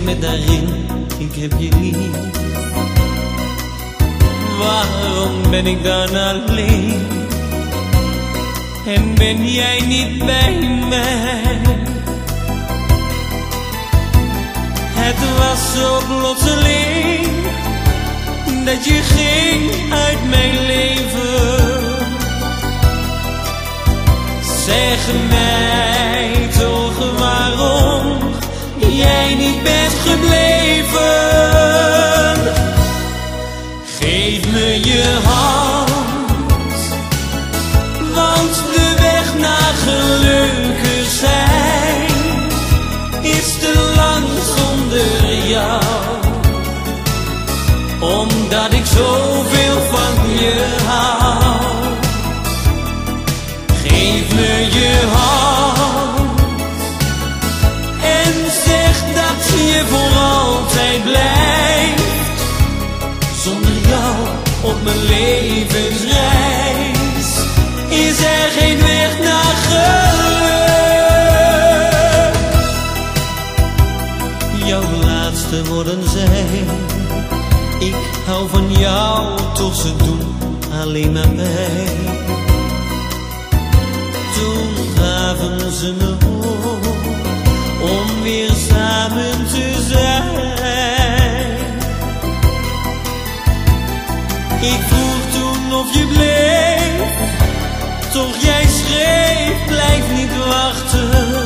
met daarin, ik heb je lief. Waarom ben ik dan alleen? En ben jij niet bij mij? Het was zo plotseling dat je ging uit mijn leven. Zeg mij toch waarom jij niet bent gebleven. Geef me je hand, want de weg naar gelukkig zijn is te lang zonder jou. Omdat ik zoveel van je hou. Geef me je hand en zeg dat je voor altijd blijft. Zonder jou op mijn levensreis is er geen weg naar geluk. Jouw laatste woorden zijn: ik hou van jou, toch ze doen alleen maar pijn. Toen gaven ze me hoop om weer samen te zijn. Ik vroeg toen of je bleef, toch jij schreef, blijf niet wachten.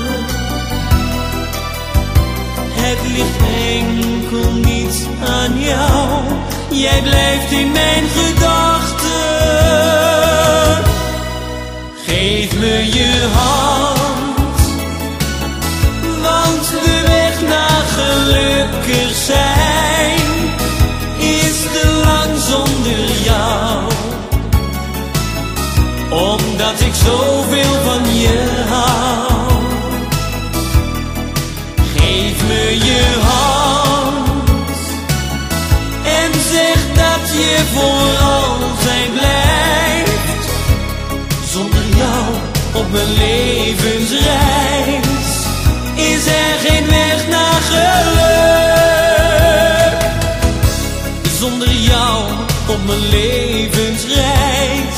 Het ligt enkel niet aan jou, jij blijft in mijn gedachten. Geef me je hand, want de weg naar gelukkig zijn is te lang zonder jou. Omdat ik zoveel van je hou. Geef me je hand en zeg dat je voor altijd blijft. Zonder jou op mijn levensreis is er geen weg naar geluk. Zonder jou op mijn levensreis